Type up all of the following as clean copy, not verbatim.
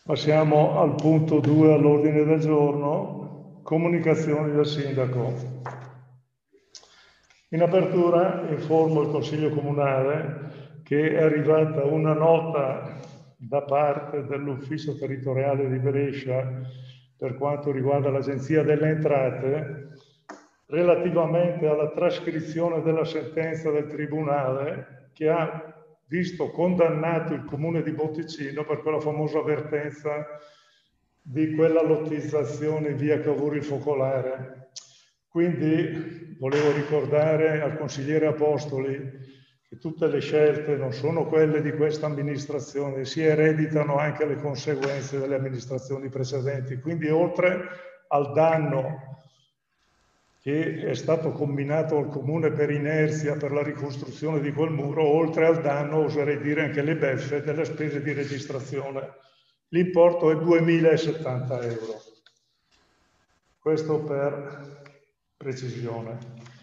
Passiamo al punto 2 all'ordine del giorno, comunicazioni del sindaco. In apertura informo il Consiglio Comunale che è arrivata una nota da parte dell'Ufficio Territoriale di Brescia per quanto riguarda l'Agenzia delle Entrate relativamente alla trascrizione della sentenza del Tribunale che ha visto condannato il Comune di Botticino per quella famosa avvertenza di quella lottizzazione via Cavour Focolare. Quindi volevo ricordare al consigliere Apostoli che tutte le scelte non sono quelle di questa amministrazione, si ereditano anche le conseguenze delle amministrazioni precedenti. Quindi oltre al danno che è stato comminato al Comune per inerzia per la ricostruzione di quel muro, oltre al danno, oserei dire anche le beffe delle spese di registrazione. L'importo è 2.070 euro. Questo per precisione.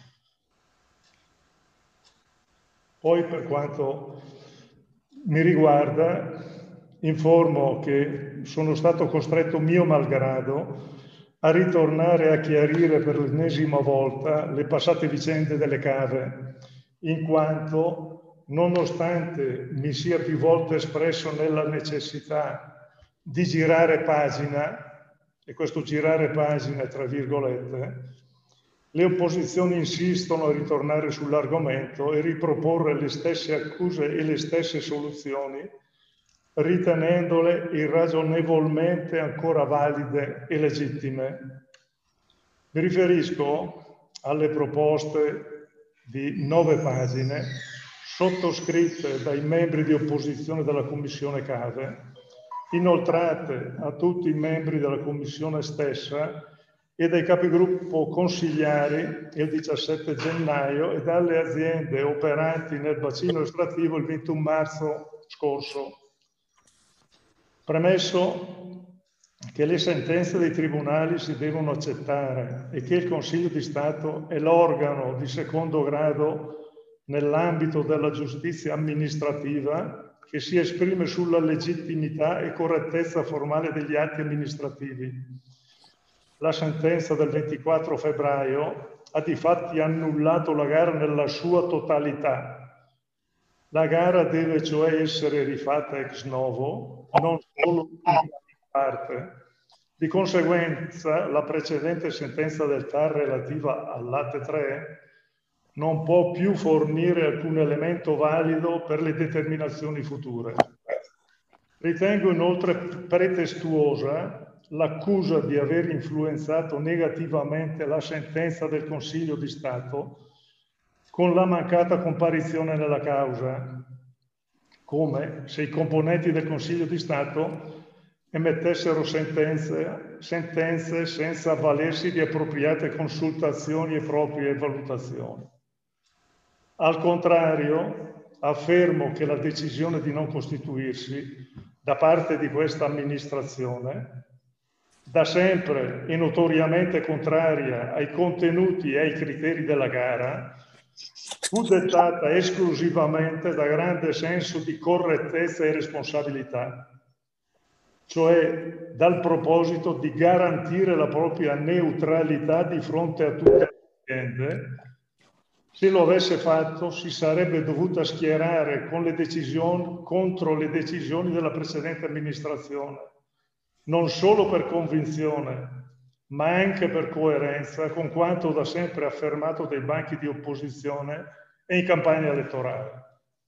Poi per quanto mi riguarda, informo che sono stato costretto mio malgrado a ritornare a chiarire per l'ennesima volta le passate vicende delle cave, in quanto, nonostante mi sia più volte espresso nella necessità di girare pagina, e questo girare pagina tra virgolette, le opposizioni insistono a ritornare sull'argomento e riproporre le stesse accuse e le stesse soluzioni, ritenendole irragionevolmente ancora valide e legittime. Mi riferisco alle proposte di 9 pagine sottoscritte dai membri di opposizione della Commissione Cave, inoltrate a tutti i membri della Commissione stessa e dai capigruppo consigliari il 17 gennaio e dalle aziende operanti nel bacino estrattivo il 21 marzo scorso. Premesso che le sentenze dei tribunali si devono accettare e che il Consiglio di Stato è l'organo di secondo grado nell'ambito della giustizia amministrativa che si esprime sulla legittimità e correttezza formale degli atti amministrativi. La sentenza del 24 febbraio ha di annullato la gara nella sua totalità. La gara deve cioè essere rifatta ex novo, non solo in parte. Di conseguenza, la precedente sentenza del TAR relativa al latte 3 non può più fornire alcun elemento valido per le determinazioni future. Ritengo inoltre pretestuosa l'accusa di aver influenzato negativamente la sentenza del Consiglio di Stato con la mancata comparizione nella causa, come se i componenti del Consiglio di Stato emettessero sentenze senza avvalersi di appropriate consultazioni e proprie valutazioni. Al contrario, affermo che la decisione di non costituirsi da parte di questa amministrazione, da sempre e notoriamente contraria ai contenuti e ai criteri della gara, fu dettata esclusivamente da grande senso di correttezza e responsabilità, cioè dal proposito di garantire la propria neutralità di fronte a tutte le aziende. Se lo avesse fatto, si sarebbe dovuta schierare contro le decisioni della precedente amministrazione, non solo per convinzione, ma anche per coerenza con quanto da sempre affermato dai banchi di opposizione e in campagna elettorale.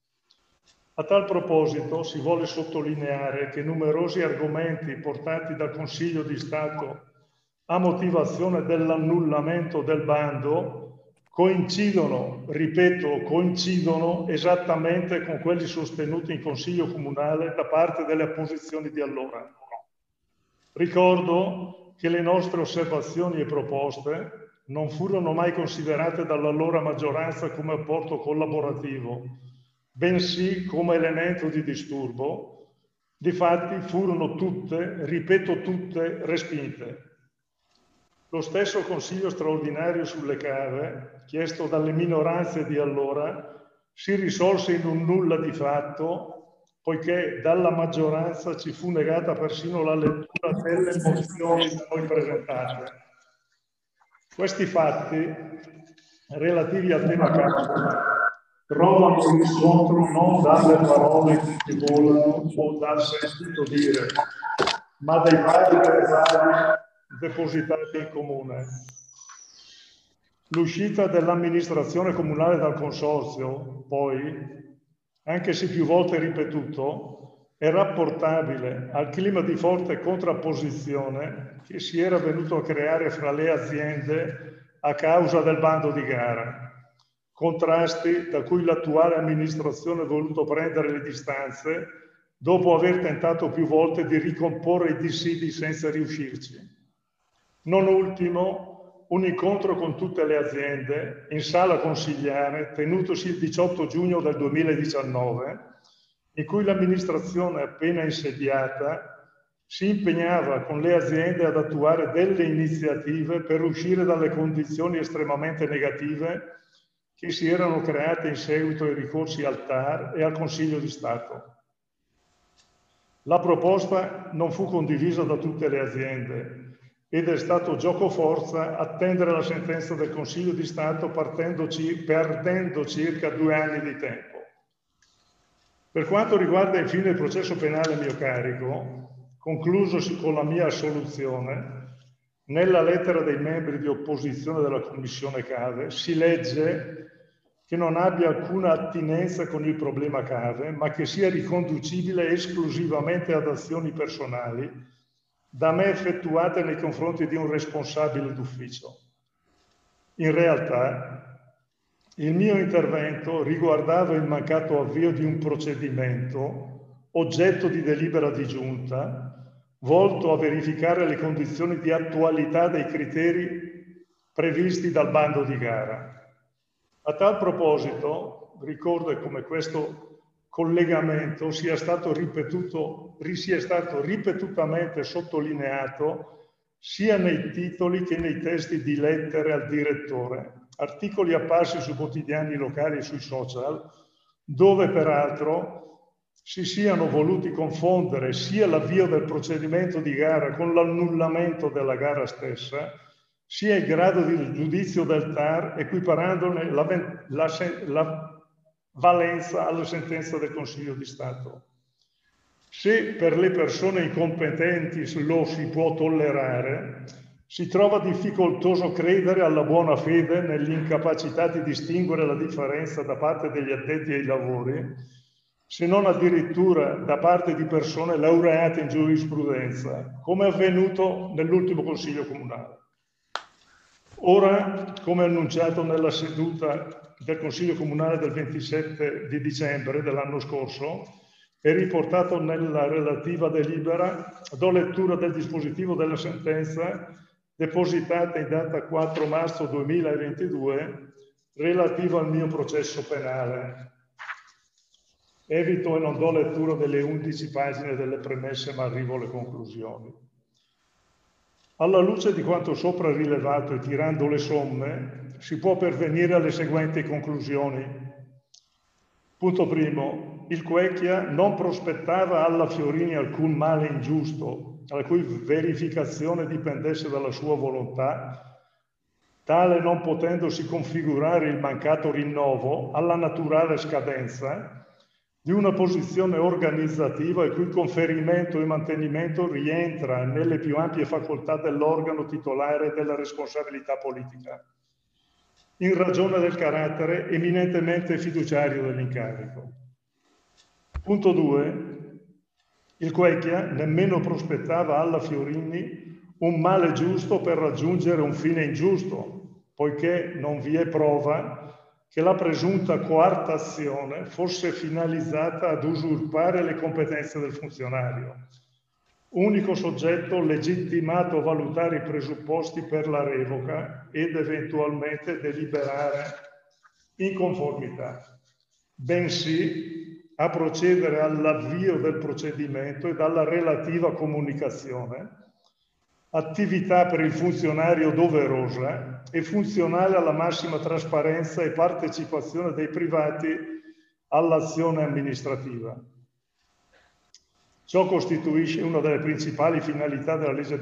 A tal proposito si vuole sottolineare che numerosi argomenti portati dal Consiglio di Stato a motivazione dell'annullamento del bando coincidono, ripeto, coincidono esattamente con quelli sostenuti in Consiglio Comunale da parte delle opposizioni di allora. Ricordo che le nostre osservazioni e proposte non furono mai considerate dall'allora maggioranza come apporto collaborativo, bensì come elemento di disturbo. Difatti furono tutte, ripeto tutte, respinte. Lo stesso Consiglio straordinario sulle cave, chiesto dalle minoranze di allora, si risolse in un nulla di fatto, poiché dalla maggioranza ci fu negata persino la lettura delle mozioni da noi presentate. Questi fatti, relativi al tema causa, trovano riscontro non dalle parole che si volano o dal sentito dire, ma dai vari verbali depositati in comune. L'uscita dell'amministrazione comunale dal consorzio, poi, anche se più volte ripetuto, è rapportabile al clima di forte contrapposizione che si era venuto a creare fra le aziende a causa del bando di gara. Contrasti da cui l'attuale amministrazione ha voluto prendere le distanze dopo aver tentato più volte di ricomporre i dissidi senza riuscirci. Non ultimo, un incontro con tutte le aziende in sala consigliare tenutosi il 18 giugno del 2019, in cui l'amministrazione appena insediata si impegnava con le aziende ad attuare delle iniziative per uscire dalle condizioni estremamente negative che si erano create in seguito ai ricorsi al TAR e al Consiglio di Stato. La proposta non fu condivisa da tutte le aziende ed è stato giocoforza attendere la sentenza del Consiglio di Stato perdendo circa 2 anni di tempo. Per quanto riguarda infine il processo penale a mio carico, conclusosi con la mia assoluzione, nella lettera dei membri di opposizione della Commissione Cave si legge che non abbia alcuna attinenza con il problema Cave, ma che sia riconducibile esclusivamente ad azioni personali da me effettuate nei confronti di un responsabile d'ufficio. In realtà, il mio intervento riguardava il mancato avvio di un procedimento oggetto di delibera di giunta, volto a verificare le condizioni di attualità dei criteri previsti dal bando di gara. A tal proposito, ricordo come questo collegamento sia stato ripetutamente sottolineato sia nei titoli che nei testi di lettere al direttore, articoli apparsi su quotidiani locali e sui social, dove peraltro si siano voluti confondere sia l'avvio del procedimento di gara con l'annullamento della gara stessa, sia il grado di giudizio del TAR, equiparandone la valenza alla sentenza del Consiglio di Stato. Se per le persone incompetenti lo si può tollerare, si trova difficoltoso credere alla buona fede nell'incapacità di distinguere la differenza da parte degli addetti ai lavori, se non addirittura da parte di persone laureate in giurisprudenza, come è avvenuto nell'ultimo Consiglio Comunale. Ora, come annunciato nella seduta del Consiglio Comunale del 27 di dicembre dell'anno scorso e riportato nella relativa delibera, do lettura del dispositivo della sentenza depositata in data 4 marzo 2022 relativa al mio processo penale. Evito e non do lettura delle 11 pagine delle premesse, ma arrivo alle conclusioni. Alla luce di quanto sopra rilevato e tirando le somme, si può pervenire alle seguenti conclusioni. Punto primo, il Quecchia non prospettava alla Fiorini alcun male ingiusto, la cui verificazione dipendesse dalla sua volontà, tale non potendosi configurare il mancato rinnovo alla naturale scadenza di una posizione organizzativa il cui conferimento e mantenimento rientra nelle più ampie facoltà dell'organo titolare della responsabilità politica, in ragione del carattere eminentemente fiduciario dell'incarico. Punto 2. Il Quecchia nemmeno prospettava alla Fiorini un male giusto per raggiungere un fine ingiusto, poiché non vi è prova che la presunta coartazione fosse finalizzata ad usurpare le competenze del funzionario, unico soggetto legittimato a valutare i presupposti per la revoca ed eventualmente deliberare in conformità, bensì a procedere all'avvio del procedimento e alla relativa comunicazione, attività per il funzionario doverosa e funzionale alla massima trasparenza e partecipazione dei privati all'azione amministrativa. Ciò costituisce una delle principali finalità della legge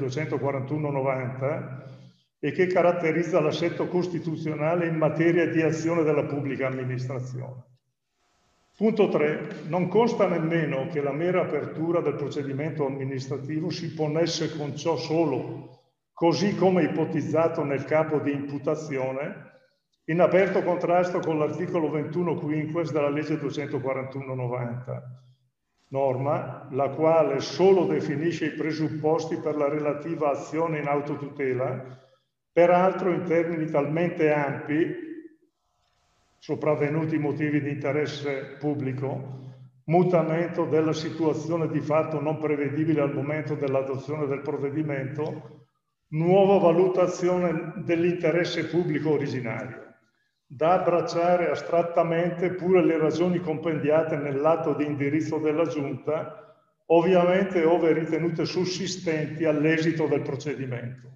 241/90 e che caratterizza l'assetto costituzionale in materia di azione della pubblica amministrazione. Punto 3. Non consta nemmeno che la mera apertura del procedimento amministrativo si ponesse con ciò solo, così come ipotizzato nel capo di imputazione, in aperto contrasto con l'articolo 21-quinques della legge 241/90, norma la quale solo definisce i presupposti per la relativa azione in autotutela, peraltro in termini talmente ampi, sopravvenuti motivi di interesse pubblico, mutamento della situazione di fatto non prevedibile al momento dell'adozione del provvedimento, nuova valutazione dell'interesse pubblico originario, da abbracciare astrattamente pure le ragioni compendiate nell'atto di indirizzo della Giunta, ovviamente ove ritenute sussistenti all'esito del procedimento.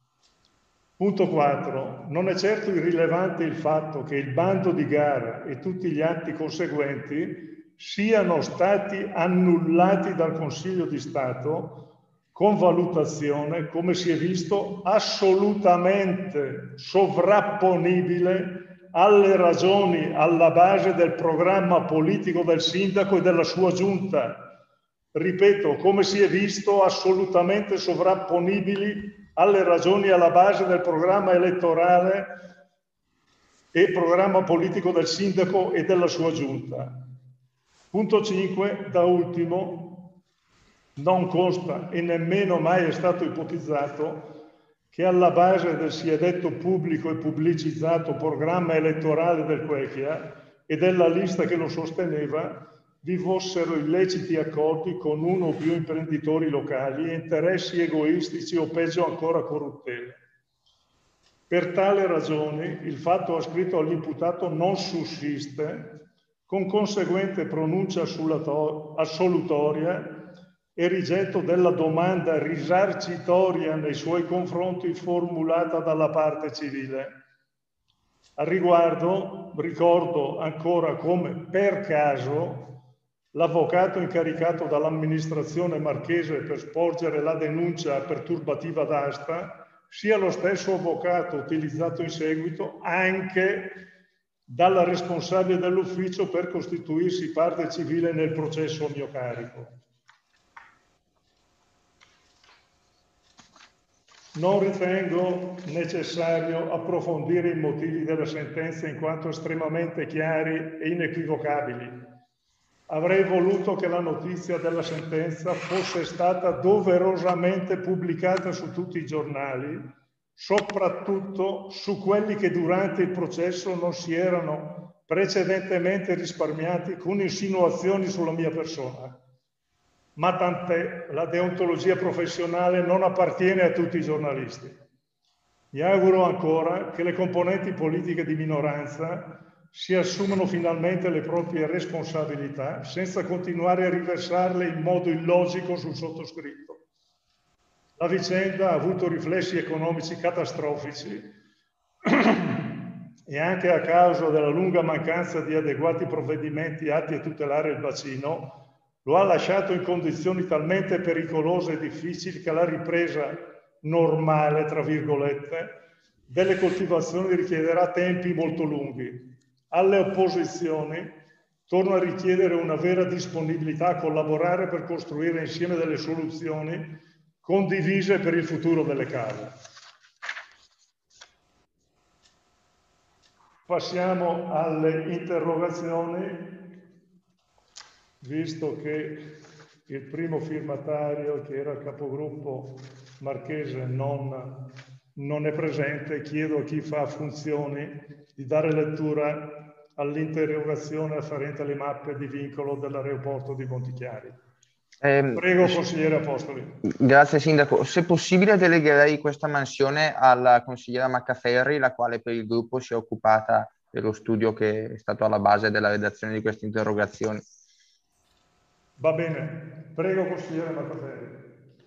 Punto 4. Non è certo irrilevante il fatto che il bando di gara e tutti gli atti conseguenti siano stati annullati dal Consiglio di Stato con valutazione, come si è visto, assolutamente sovrapponibile alle ragioni alla base del programma politico del sindaco e della sua giunta. Ripeto, come si è visto, assolutamente sovrapponibili alle ragioni alla base del programma elettorale e programma politico del sindaco e della sua giunta. Punto 5, da ultimo, non consta e nemmeno mai è stato ipotizzato che alla base del sia detto pubblico e pubblicizzato programma elettorale del Quechia e della lista che lo sosteneva vi fossero illeciti accordi con uno o più imprenditori locali e interessi egoistici o peggio ancora corruttele. Per tale ragione il fatto ascritto all'imputato non sussiste, con conseguente pronuncia assolutoria e rigetto della domanda risarcitoria nei suoi confronti formulata dalla parte civile. Al riguardo ricordo ancora come per caso l'avvocato incaricato dall'amministrazione marchese per sporgere la denuncia per turbativa d'asta sia lo stesso avvocato utilizzato in seguito anche dalla responsabile dell'ufficio per costituirsi parte civile nel processo a mio carico. Non ritengo necessario approfondire i motivi della sentenza in quanto estremamente chiari e inequivocabili. Avrei voluto che la notizia della sentenza fosse stata doverosamente pubblicata su tutti i giornali, soprattutto su quelli che durante il processo non si erano precedentemente risparmiati con insinuazioni sulla mia persona. Ma tant'è, la deontologia professionale non appartiene a tutti i giornalisti. Mi auguro ancora che le componenti politiche di minoranza si assumano finalmente le proprie responsabilità senza continuare a riversarle in modo illogico sul sottoscritto. La vicenda ha avuto riflessi economici catastrofici e anche a causa della lunga mancanza di adeguati provvedimenti atti a tutelare il bacino, lo ha lasciato in condizioni talmente pericolose e difficili che la ripresa normale, tra virgolette, delle coltivazioni richiederà tempi molto lunghi. Alle opposizioni torno a richiedere una vera disponibilità a collaborare per costruire insieme delle soluzioni condivise per il futuro delle case. Passiamo alle interrogazioni, visto che il primo firmatario, che era il capogruppo marchese, non è presente, chiedo a chi fa funzioni di dare lettura all'interrogazione afferente alle mappe di vincolo dell'aeroporto di Montichiari. Prego, consigliere Apostoli. Grazie Sindaco. Se possibile delegherei questa mansione alla consigliera Maccaferri, la quale per il gruppo si è occupata dello studio che è stato alla base della redazione di queste interrogazioni. Va bene. Prego, consigliere Maccaferri.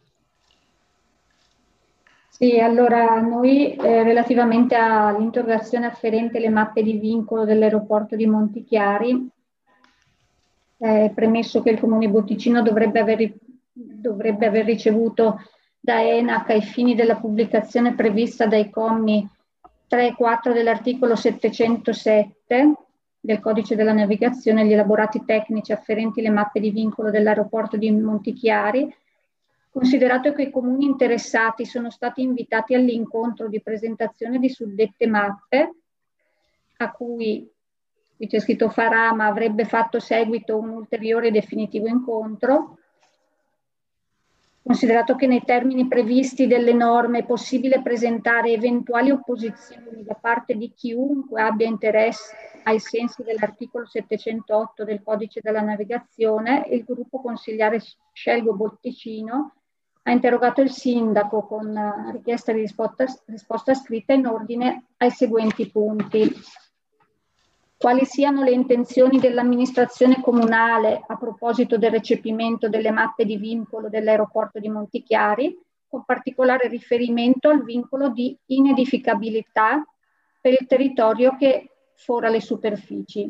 Sì, allora noi relativamente all'interrogazione afferente le mappe di vincolo dell'aeroporto di Montichiari, premesso che il Comune Botticino dovrebbe aver dovrebbe aver ricevuto da ENAC ai fini della pubblicazione prevista dai commi 3 e 4 dell'articolo 707 del Codice della Navigazione, gli elaborati tecnici afferenti le mappe di vincolo dell'aeroporto di Montichiari, considerato che i comuni interessati sono stati invitati all'incontro di presentazione di suddette mappe, a cui, qui c'è scritto farà, ma avrebbe fatto seguito un ulteriore e definitivo incontro, considerato che nei termini previsti delle norme è possibile presentare eventuali opposizioni da parte di chiunque abbia interesse ai sensi dell'articolo 708 del Codice della Navigazione, il gruppo consigliare Scelgo Botticino ha interrogato il sindaco con richiesta di risposta scritta in ordine ai seguenti punti. Quali siano le intenzioni dell'amministrazione comunale a proposito del recepimento delle mappe di vincolo dell'aeroporto di Montichiari, con particolare riferimento al vincolo di inedificabilità per il territorio che fora le superfici.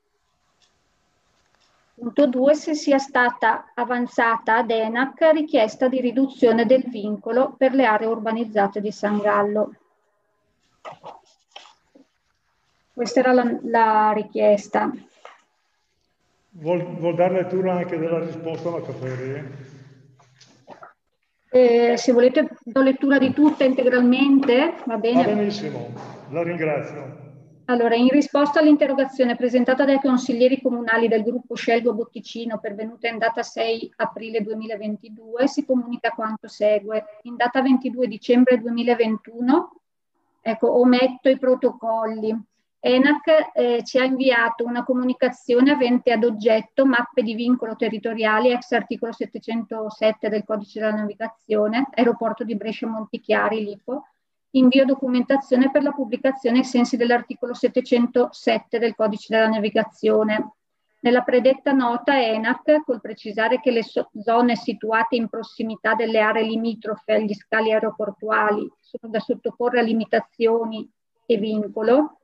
Punto 2. Se sia stata avanzata ad ENAC richiesta di riduzione del vincolo per le aree urbanizzate di San Gallo. Questa era la richiesta. Vuol dare lettura anche della risposta alla Maccaferri? Se volete do lettura di tutta integralmente, va bene? Va benissimo, la ringrazio. Allora, in risposta all'interrogazione presentata dai consiglieri comunali del gruppo Scelgo Botticino, pervenuta in data 6 aprile 2022, si comunica quanto segue. In data 22 dicembre 2021, ecco, ometto i protocolli. ENAC ci ha inviato una comunicazione avente ad oggetto mappe di vincolo territoriali ex articolo 707 del Codice della Navigazione, aeroporto di Brescia Montichiari, Lipo, invio documentazione per la pubblicazione ai sensi dell'articolo 707 del Codice della Navigazione. Nella predetta nota ENAC, col precisare che le zone situate in prossimità delle aree limitrofe agli scali aeroportuali sono da sottoporre a limitazioni e vincolo,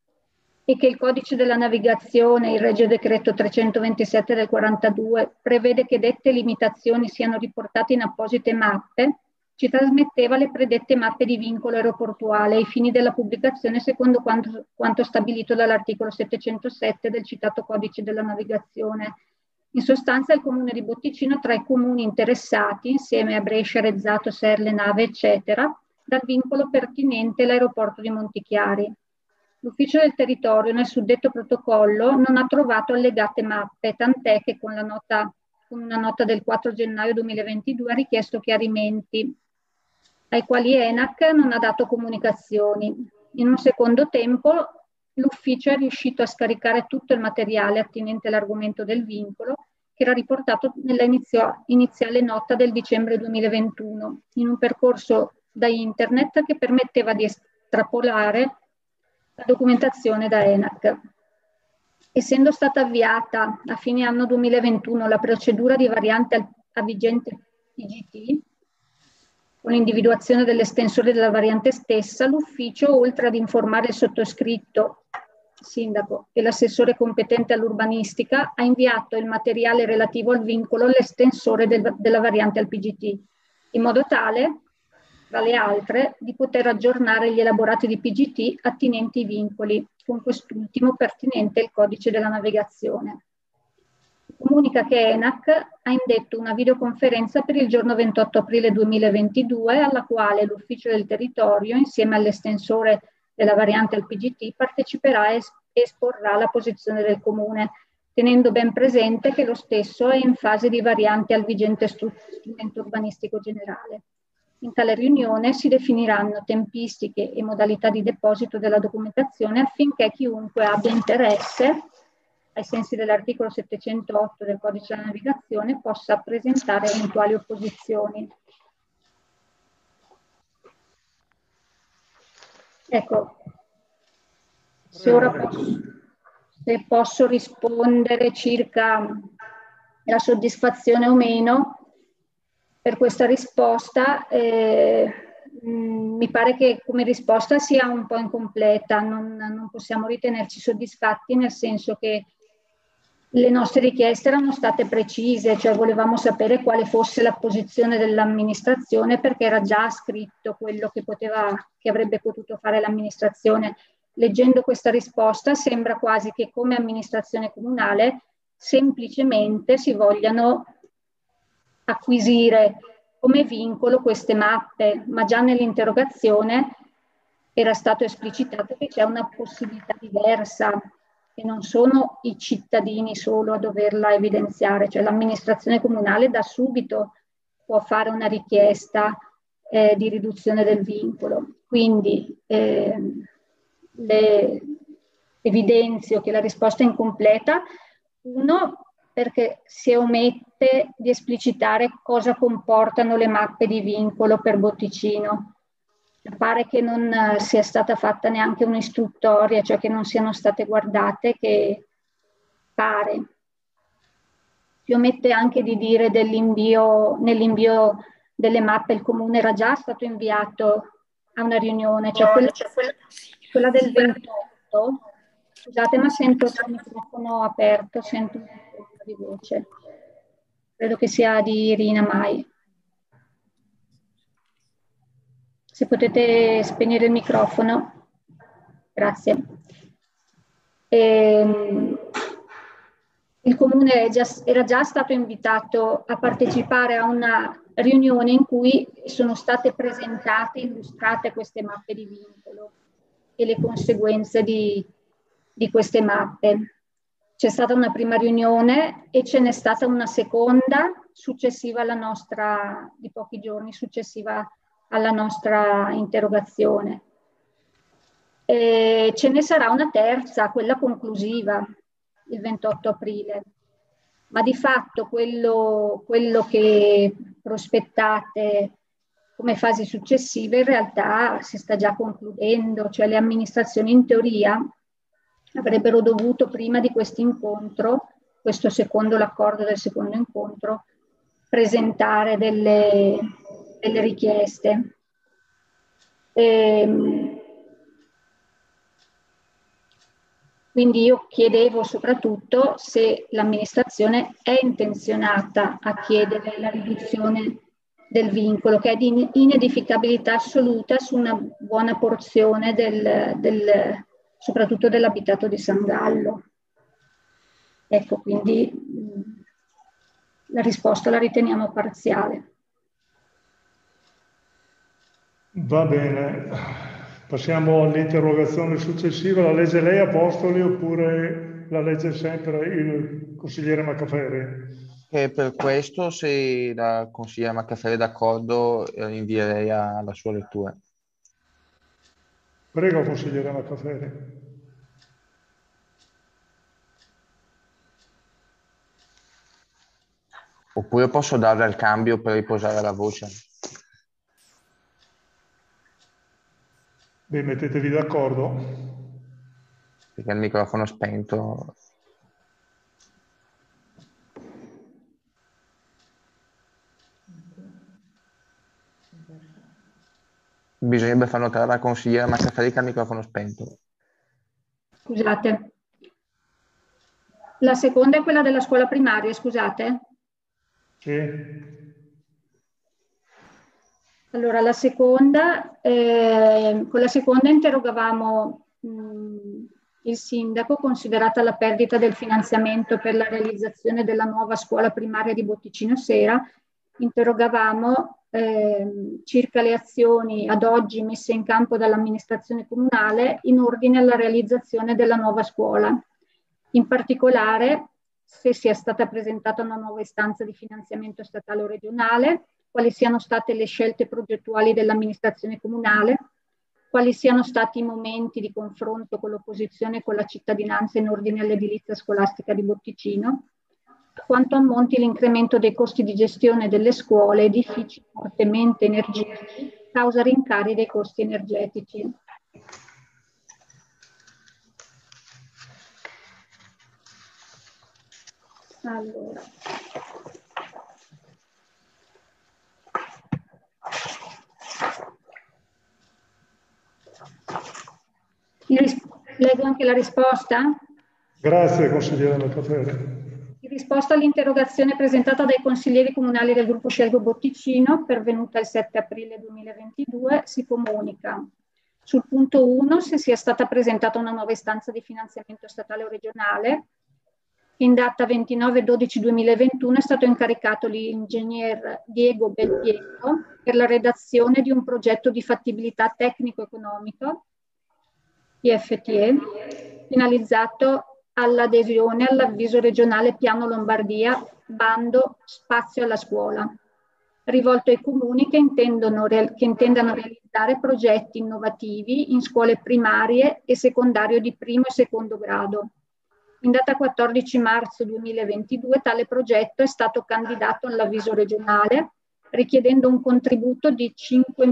e che il Codice della Navigazione, il Regio Decreto 327 del 42, prevede che dette limitazioni siano riportate in apposite mappe, ci trasmetteva le predette mappe di vincolo aeroportuale ai fini della pubblicazione secondo quanto stabilito dall'articolo 707 del citato Codice della Navigazione. In sostanza il comune di Botticino tra i comuni interessati, insieme a Brescia, Rezzato, Serle, Nave, eccetera, dal vincolo pertinente all'aeroporto di Montichiari. L'ufficio del territorio nel suddetto protocollo non ha trovato allegate mappe, tant'è che con una nota del 4 gennaio 2022 ha richiesto chiarimenti, ai quali ENAC non ha dato comunicazioni. In un secondo tempo l'ufficio è riuscito a scaricare tutto il materiale attinente all'argomento del vincolo, che era riportato nella iniziale nota del dicembre 2021, in un percorso da internet che permetteva di estrapolare la documentazione da ENAC. Essendo stata avviata a fine anno 2021 la procedura di variante a vigente PGT, con l'individuazione dell'estensore della variante stessa, l'ufficio, oltre ad informare il sottoscritto, sindaco e l'assessore competente all'urbanistica, ha inviato il materiale relativo al vincolo all'estensore della variante al PGT, in modo tale, tra le altre, di poter aggiornare gli elaborati di PGT attinenti ai vincoli, con quest'ultimo pertinente il Codice della Navigazione. Comunica che ENAC ha indetto una videoconferenza per il giorno 28 aprile 2022, alla quale l'Ufficio del Territorio, insieme all'estensore della variante al PGT, parteciperà e esporrà la posizione del Comune, tenendo ben presente che lo stesso è in fase di variante al vigente strumento urbanistico generale. In tale riunione si definiranno tempistiche e modalità di deposito della documentazione affinché chiunque abbia interesse, ai sensi dell'articolo 708 del Codice della Navigazione, possa presentare eventuali opposizioni. Ecco, se ora posso rispondere circa la soddisfazione o meno per questa risposta, mi pare che come risposta sia un po' incompleta, non possiamo ritenerci soddisfatti, nel senso che Le nostre richieste erano state precise, cioè volevamo sapere quale fosse la posizione dell'amministrazione, perché era già scritto quello che avrebbe potuto fare l'amministrazione. Leggendo questa risposta sembra quasi che come amministrazione comunale semplicemente si vogliano acquisire come vincolo queste mappe, ma già nell'interrogazione era stato esplicitato che c'è una possibilità diversa, che non sono i cittadini solo a doverla evidenziare, cioè l'amministrazione comunale da subito può fare una richiesta di riduzione del vincolo. Quindi evidenzio che la risposta è incompleta, uno perché si omette di esplicitare cosa comportano le mappe di vincolo per Botticino. Pare che non sia stata fatta neanche un'istruttoria, cioè che non siano state guardate, che pare. Si omette anche di dire nell'invio delle mappe il comune era già stato inviato a una riunione, cioè quella del 28. Scusate, ma sento il microfono aperto, sento un po' di voce. Credo che sia di Irina Mai. Se potete spegnere il microfono. Grazie. Il comune era già stato invitato a partecipare a una riunione in cui sono state presentate e illustrate queste mappe di vincolo e le conseguenze di queste mappe. C'è stata una prima riunione e ce n'è stata una seconda successiva alla nostra, di pochi giorni successiva alla nostra interrogazione. E ce ne sarà una terza, quella conclusiva, il 28 aprile. Ma di fatto quello che prospettate come fasi successive in realtà si sta già concludendo, cioè le amministrazioni in teoria avrebbero dovuto prima di questo incontro, questo secondo l'accordo del secondo incontro, presentare delle richieste. Quindi io chiedevo soprattutto se l'amministrazione è intenzionata a chiedere la riduzione del vincolo, che è di inedificabilità assoluta su una buona porzione soprattutto dell'abitato di San Gallo. Ecco, quindi la risposta la riteniamo parziale. Va bene. Passiamo all'interrogazione successiva. La legge lei, Apostoli, oppure la legge sempre il consigliere Maccaferri? E per questo, se la consigliera Maccaferri è d'accordo, invierei alla sua lettura. Prego, consigliere Maccaferri. Oppure posso darle al cambio per riposare la voce. Beh, mettetevi d'accordo. Perché il microfono è spento. Bisognerebbe far notare alla consigliera Maccaferri che ha il microfono spento. Scusate. La seconda è quella della scuola primaria, scusate? Sì. Allora, la seconda, con la seconda interrogavamo il sindaco, considerata la perdita del finanziamento per la realizzazione della nuova scuola primaria di Botticino Sera, interrogavamo circa le azioni ad oggi messe in campo dall'amministrazione comunale in ordine alla realizzazione della nuova scuola. In particolare, se sia stata presentata una nuova istanza di finanziamento statale o regionale, quali siano state le scelte progettuali dell'amministrazione comunale, quali siano stati i momenti di confronto con l'opposizione e con la cittadinanza in ordine all'edilizia scolastica di Botticino, quanto ammonti l'incremento dei costi di gestione delle scuole, edifici fortemente energivori, causa rincari dei costi energetici. Allora. Leggo anche la risposta? Grazie, consigliere Maccaferri. risposta all'interrogazione presentata dai consiglieri comunali del gruppo Scelgo Botticino, pervenuta il 7 aprile 2022, si comunica sul punto 1 se sia stata presentata una nuova istanza di finanziamento statale o regionale. In data 29/12/2021 è stato incaricato l'ingegner Diego Belpietro per la redazione di un progetto di fattibilità tecnico-economico, IFTE, finalizzato all'adesione all'avviso regionale Piano Lombardia, bando Spazio alla scuola, rivolto ai comuni che intendano realizzare progetti innovativi in scuole primarie e secondarie di primo e secondo grado. In data 14 marzo 2022 tale progetto è stato candidato all'avviso regionale, richiedendo un contributo di 5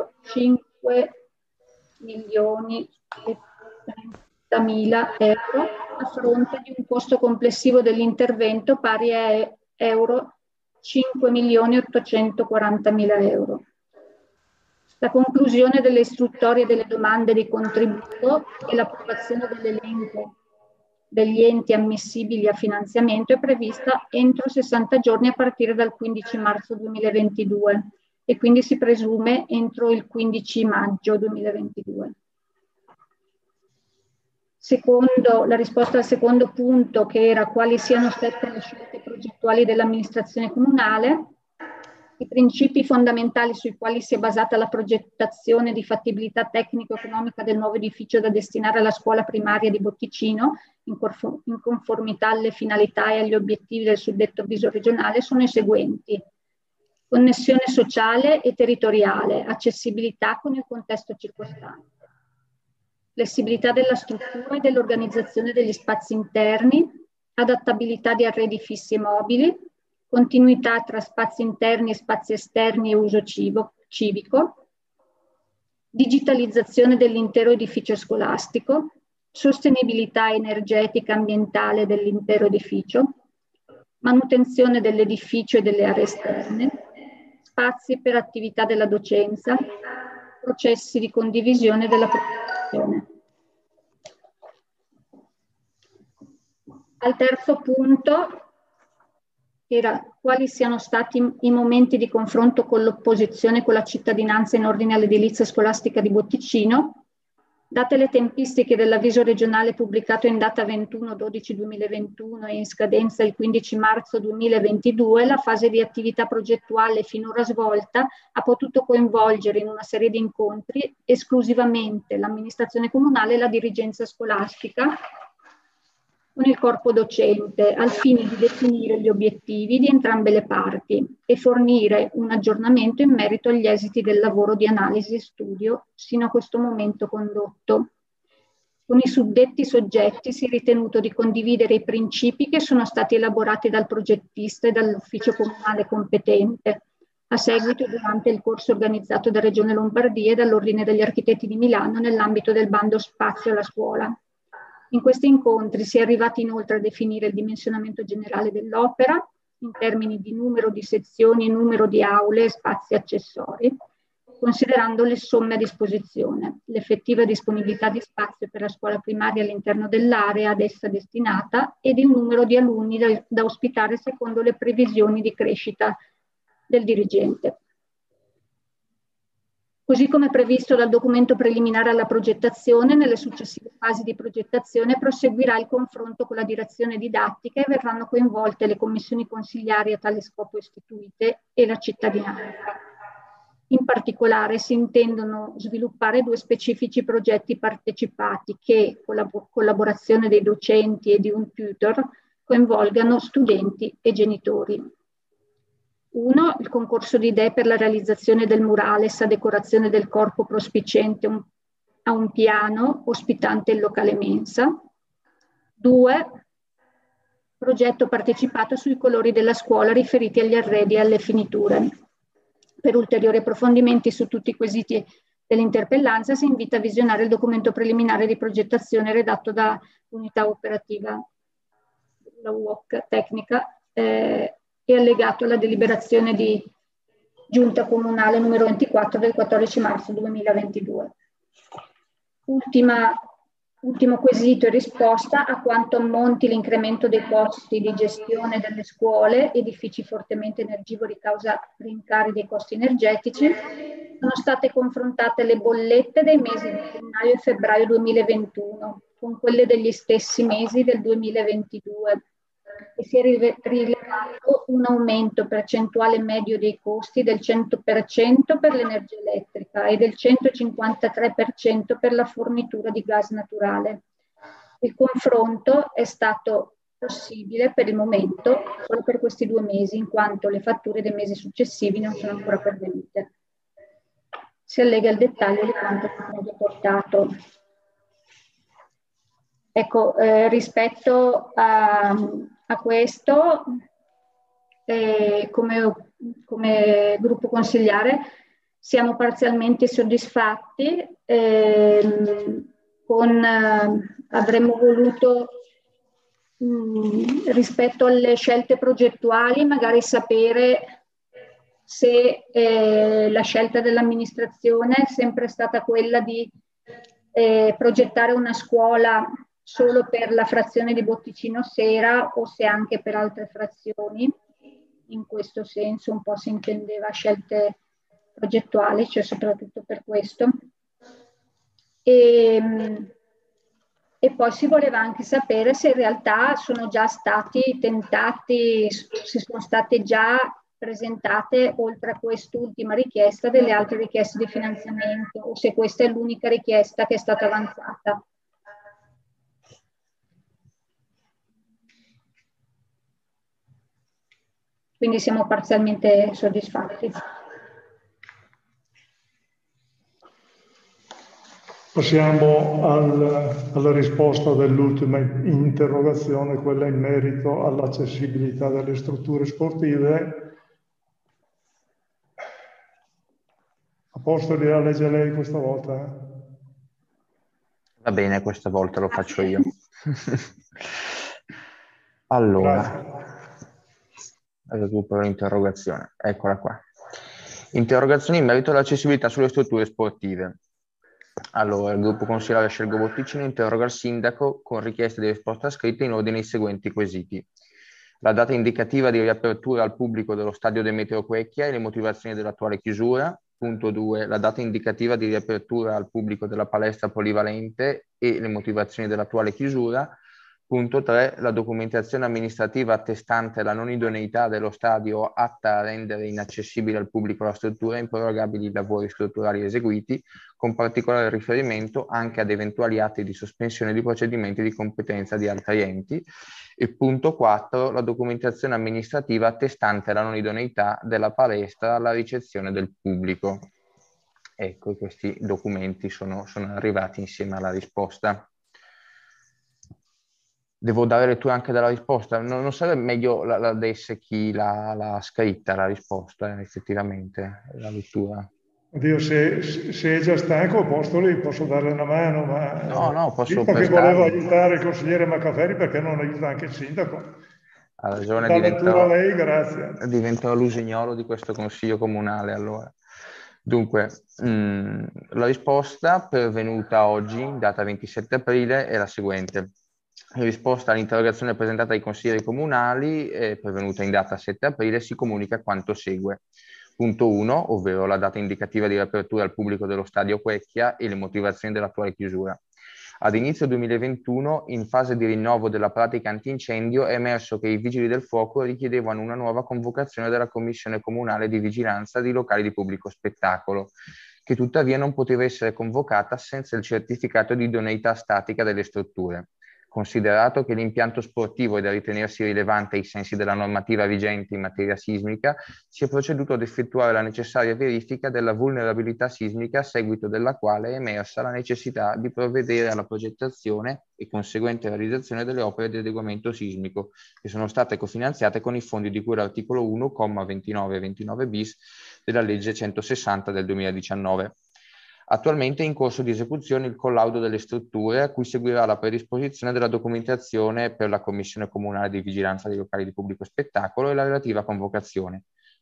milioni e 30.000 euro a fronte di un costo complessivo dell'intervento pari a euro 5.840.000 euro. La conclusione delle istruttorie delle domande di contributo e l'approvazione dell'elenco degli enti ammissibili a finanziamento è prevista entro 60 giorni a partire dal 15 marzo 2022 e quindi si presume entro il 15 maggio 2022. Secondo la risposta al secondo punto, che era quali siano state le scelte progettuali dell'amministrazione comunale, i principi fondamentali sui quali si è basata la progettazione di fattibilità tecnico-economica del nuovo edificio da destinare alla scuola primaria di Botticino, in conformità alle finalità e agli obiettivi del suddetto avviso regionale, sono i seguenti: connessione sociale e territoriale, accessibilità con il contesto circostante, flessibilità della struttura e dell'organizzazione degli spazi interni, adattabilità di arredi fissi e mobili, continuità tra spazi interni e spazi esterni e uso civico, digitalizzazione dell'intero edificio scolastico, sostenibilità energetica ambientale dell'intero edificio, manutenzione dell'edificio e delle aree esterne, spazi per attività della docenza, processi di condivisione della progettazione. Al terzo punto era quali siano stati i momenti di confronto con l'opposizione e con la cittadinanza in ordine all'edilizia scolastica di Botticino. Date le tempistiche dell'avviso regionale pubblicato in data 21/12/2021 e in scadenza il 15 marzo 2022, la fase di attività progettuale finora svolta ha potuto coinvolgere in una serie di incontri esclusivamente l'amministrazione comunale e la dirigenza scolastica con il corpo docente, al fine di definire gli obiettivi di entrambe le parti e fornire un aggiornamento in merito agli esiti del lavoro di analisi e studio sino a questo momento condotto. Con i suddetti soggetti si è ritenuto di condividere i principi che sono stati elaborati dal progettista e dall'ufficio comunale competente, a seguito e durante il corso organizzato da Regione Lombardia e dall'Ordine degli Architetti di Milano nell'ambito del bando Spazio alla scuola. In questi incontri si è arrivati inoltre a definire il dimensionamento generale dell'opera in termini di numero di sezioni e numero di aule e spazi accessori, considerando le somme a disposizione, l'effettiva disponibilità di spazio per la scuola primaria all'interno dell'area ad essa destinata ed il numero di alunni da ospitare secondo le previsioni di crescita del dirigente. Così come previsto dal documento preliminare alla progettazione, nelle successive fasi di progettazione proseguirà il confronto con la direzione didattica e verranno coinvolte le commissioni consigliari a tale scopo istituite e la cittadinanza. In particolare si intendono sviluppare 2 specifici progetti partecipati che, con la collaborazione dei docenti e di un tutor, coinvolgano studenti e genitori. 1. Il concorso di idee per la realizzazione del murales a decorazione del corpo prospiciente a un piano ospitante il locale mensa. 2. Progetto partecipato sui colori della scuola riferiti agli arredi e alle finiture. Per ulteriori approfondimenti su tutti i quesiti dell'interpellanza si invita a visionare il documento preliminare di progettazione redatto dall'unità operativa, la UOC tecnica, e allegato alla deliberazione di Giunta Comunale numero 24 del 14 marzo 2022. Ultima Ultimo quesito in risposta: a quanto ammonti l'incremento dei costi di gestione delle scuole, edifici fortemente energivori causa rincari dei costi energetici. Sono state confrontate le bollette dei mesi di gennaio e febbraio 2021 con quelle degli stessi mesi del 2022 e si è rilevato un aumento percentuale medio dei costi del 100% per l'energia elettrica e del 153% per la fornitura di gas naturale. Il confronto è stato possibile per il momento solo per questi 2 mesi, in quanto le fatture dei mesi successivi non sono ancora pervenute. Si allega il dettaglio di quanto è stato riportato. Ecco, rispetto a questo, come gruppo consigliare, siamo parzialmente soddisfatti. Avremmo voluto, rispetto alle scelte progettuali, magari sapere se la scelta dell'amministrazione è sempre stata quella di progettare una scuola solo per la frazione di Botticino Sera o se anche per altre frazioni. In questo senso un po' si intendeva scelte progettuali, cioè soprattutto per questo. E poi si voleva anche sapere se in realtà sono già stati tentati, se sono state già presentate, oltre a quest'ultima richiesta, delle altre richieste di finanziamento o se questa è l'unica richiesta che è stata avanzata. Quindi siamo parzialmente soddisfatti. Passiamo alla risposta dell'ultima interrogazione, quella in merito all'accessibilità delle strutture sportive. A posto di leggere lei questa volta? Va bene, questa volta lo faccio io. Allora, recupero l'interrogazione, eccola qua. Interrogazione in merito all'accessibilità sulle strutture sportive. Allora, il gruppo consigliare Scelgo Botticino interroga il sindaco con richiesta di risposta scritta in ordine ai seguenti quesiti. La data indicativa di riapertura al pubblico dello stadio Demetrio Quecchia e le motivazioni dell'attuale chiusura. Punto 2. La data indicativa di riapertura al pubblico della palestra polivalente e le motivazioni dell'attuale chiusura. Punto 3. La documentazione amministrativa attestante la non idoneità dello stadio atta a rendere inaccessibile al pubblico la struttura e improrogabili i lavori strutturali eseguiti, con particolare riferimento anche ad eventuali atti di sospensione di procedimenti di competenza di altri enti. E punto 4. La documentazione amministrativa attestante la non idoneità della palestra alla ricezione del pubblico. Ecco, questi documenti sono arrivati insieme alla risposta. Devo dare lettura anche della risposta. Non sarebbe meglio la desse chi l'ha scritta, la risposta, effettivamente, la lettura? Oddio, se è già stanco, a posto lì posso darle una mano, ma no, posso visto che volevo aiutare il consigliere Maccaferri, perché non aiuta anche il sindaco? Ha ragione, Da lettura a lei, grazie. Diventerò l'usignolo di questo consiglio comunale, allora. Dunque, la risposta pervenuta oggi, in data 27 aprile, è la seguente. In risposta all'interrogazione presentata ai consiglieri comunali, pervenuta in data 7 aprile, si comunica quanto segue. Punto 1, ovvero la data indicativa di riapertura al pubblico dello stadio Quecchia e le motivazioni dell'attuale chiusura. Ad inizio 2021, in fase di rinnovo della pratica antincendio, è emerso che i vigili del fuoco richiedevano una nuova convocazione della Commissione Comunale di Vigilanza di locali di pubblico spettacolo, che tuttavia non poteva essere convocata senza il certificato di idoneità statica delle strutture. Considerato che l'impianto sportivo è da ritenersi rilevante ai sensi della normativa vigente in materia sismica, si è proceduto ad effettuare la necessaria verifica della vulnerabilità sismica, a seguito della quale è emersa la necessità di provvedere alla progettazione e conseguente realizzazione delle opere di adeguamento sismico, che sono state cofinanziate con i fondi di cui l'articolo 1, comma 29 e 29 bis della legge 160 del 2019. Attualmente è in corso di esecuzione il collaudo delle strutture, a cui seguirà la predisposizione della documentazione per la Commissione Comunale di Vigilanza dei locali di pubblico spettacolo e la relativa convocazione.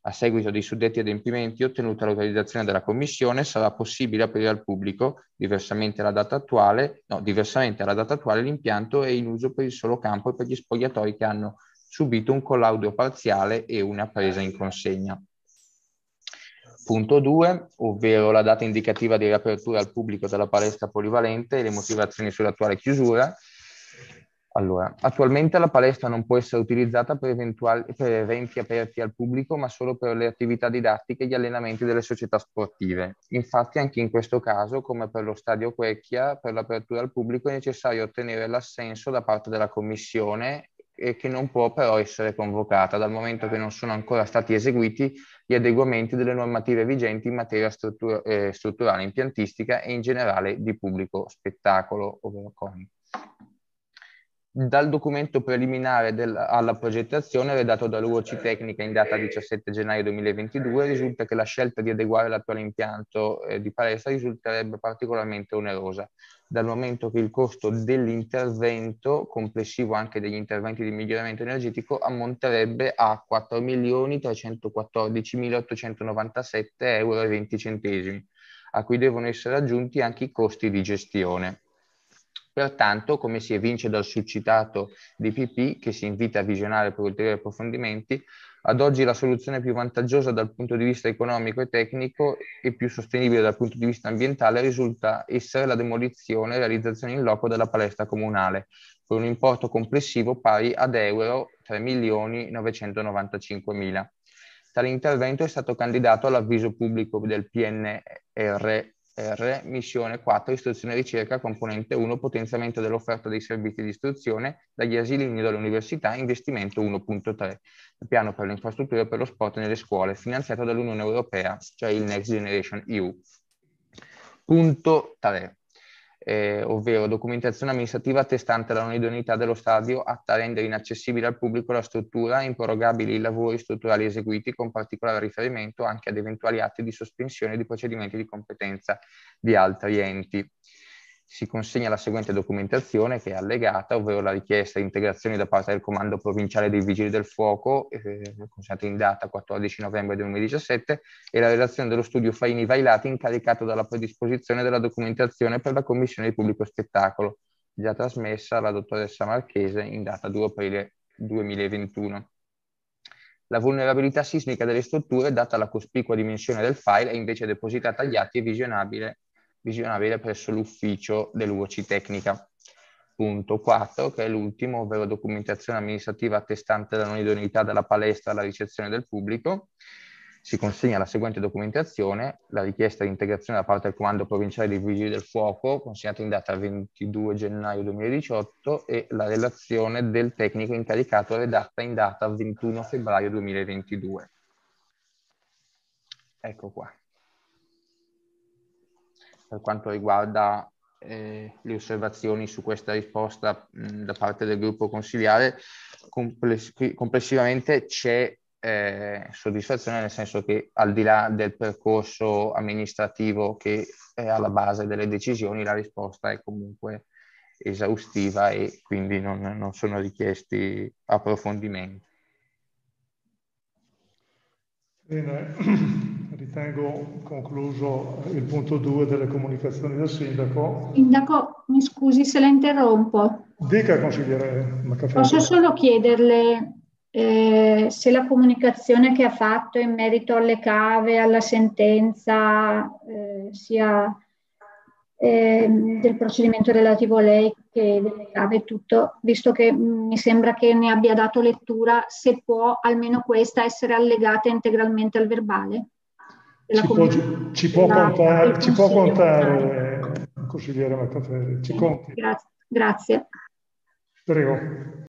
A seguito dei suddetti adempimenti, ottenuta l'autorizzazione della Commissione, sarà possibile aprire al pubblico, diversamente alla data attuale, l'impianto è in uso per il solo campo e per gli spogliatoi che hanno subito un collaudo parziale e una presa in consegna. Punto 2, ovvero la data indicativa di riapertura al pubblico della palestra polivalente e le motivazioni sull'attuale chiusura. Allora, attualmente la palestra non può essere utilizzata per eventi aperti al pubblico, ma solo per le attività didattiche e gli allenamenti delle società sportive. Infatti, anche in questo caso, come per lo Stadio Quecchia, per l'apertura al pubblico è necessario ottenere l'assenso da parte della Commissione, che non può però essere convocata, dal momento che non sono ancora stati eseguiti gli adeguamenti delle normative vigenti in materia strutturale, impiantistica e in generale di pubblico spettacolo, ovvero CONI. Dal documento preliminare alla progettazione redatto dall'UOC Tecnica in data 17 gennaio 2022 risulta che la scelta di adeguare l'attuale impianto di palestra risulterebbe particolarmente onerosa, dal momento che il costo dell'intervento, complessivo anche degli interventi di miglioramento energetico, ammonterebbe a 4.314.897,20 €, a cui devono essere aggiunti anche i costi di gestione. Pertanto, come si evince dal succitato DPP, che si invita a visionare per ulteriori approfondimenti, ad oggi la soluzione più vantaggiosa dal punto di vista economico e tecnico e più sostenibile dal punto di vista ambientale risulta essere la demolizione e realizzazione in loco della palestra comunale, per un importo complessivo pari ad euro 3.995.000. Tale intervento è stato candidato all'avviso pubblico del PNRR missione 4 istruzione e ricerca componente 1 potenziamento dell'offerta dei servizi di istruzione dagli asili nido dalle università investimento 1.3 piano per le infrastrutture per lo sport nelle scuole finanziato dall'Unione Europea, cioè il Next Generation EU. Punto 3. Ovvero documentazione amministrativa attestante la non idoneità dello stadio atta a rendere inaccessibile al pubblico la struttura e improrogabili i lavori strutturali eseguiti, con particolare riferimento anche ad eventuali atti di sospensione di procedimenti di competenza di altri enti. Si consegna la seguente documentazione che è allegata, ovvero la richiesta di integrazioni da parte del Comando Provinciale dei Vigili del Fuoco, consegnata in data 14 novembre 2017, e la relazione dello studio Faini Vailati incaricato dalla predisposizione della documentazione per la Commissione di Pubblico Spettacolo, già trasmessa alla dottoressa Marchese in data 2 aprile 2021. La vulnerabilità sismica delle strutture, data la cospicua dimensione del file, è invece depositata agli atti e visionabile presso l'ufficio dell'UOC Tecnica. Punto 4, che è l'ultimo, ovvero documentazione amministrativa attestante la non idoneità della palestra alla ricezione del pubblico. Si consegna la seguente documentazione, la richiesta di integrazione da parte del Comando Provinciale dei Vigili del Fuoco, consegnata in data 22 gennaio 2018, e la relazione del tecnico incaricato redatta in data 21 febbraio 2022. Ecco qua. Per quanto riguarda le osservazioni su questa risposta da parte del gruppo consiliare, complessivamente c'è soddisfazione, nel senso che al di là del percorso amministrativo che è alla base delle decisioni, la risposta è comunque esaustiva e quindi non sono richiesti approfondimenti. Bene, ritengo concluso il punto 2 delle comunicazioni del sindaco. Sindaco, mi scusi se la interrompo. Dica, consigliere Maccaferri. Posso solo chiederle se la comunicazione che ha fatto in merito alle cave, alla sentenza, sia del procedimento relativo a lei che delle cave e tutto, visto che mi sembra che ne abbia dato lettura, se può almeno questa essere allegata integralmente al verbale? Ci può contare, consigliere Maccaferri, ci conti. Grazie. Prego.